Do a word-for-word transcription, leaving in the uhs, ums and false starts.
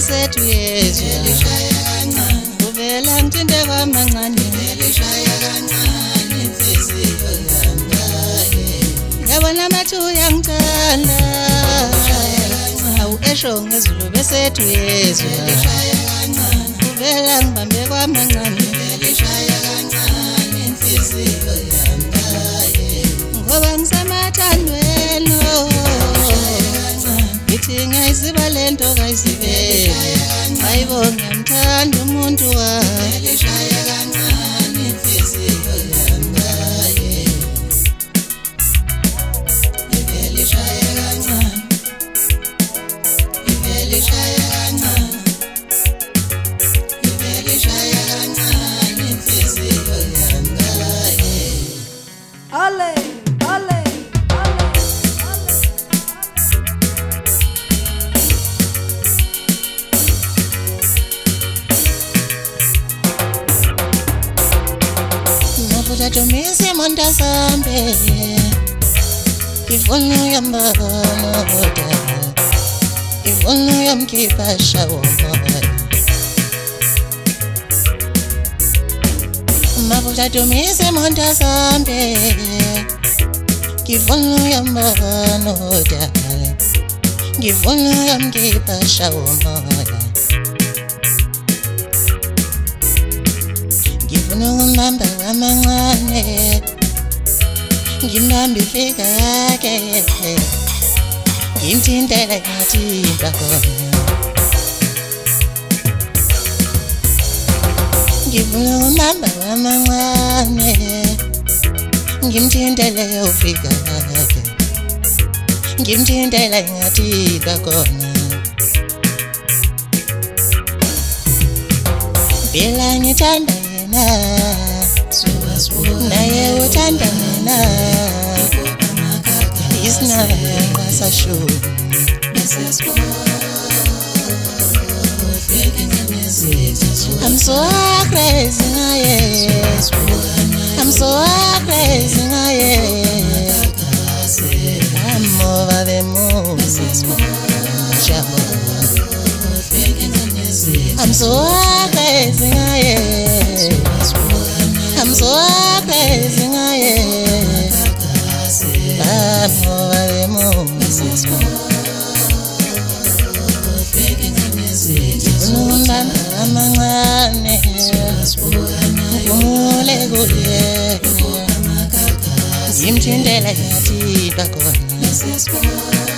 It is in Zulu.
besethu yezwa uvela ngithinte kwamancane yabona amathu yangithanda awu esho ngezulu besethu yezwa uvela ngibambe kwamancane ngoba ngisamathandweni ngithi ngiyayiziba lento kayizibele hayibo ngiyamthanda umuntu wami Ale, ale, ale, ale. Nabuta tumisi monda sambe Kifunu yambana hoda Kifunu yamkipa shawama Nabuta tumisi monda sambe Kifunu yambana hoda Kifunu yamkipa shawama Ngimamba wamancane ngimnamba ifika yakhe ngimthintela ngathimba khona ngimamba wamancane ngimthintela ufika yakhe ngimthintela ngathimba khona phela ngithanda naye uthanda mina isinaqasasho I'm so crazy ngaye I'm so crazy ngaye I'm over the moon I'm so crazy ngaye I'm so crazy ngaye I'm over the moon Ngimnamba amancane ngimule kuye ngimthintela ngathipha khona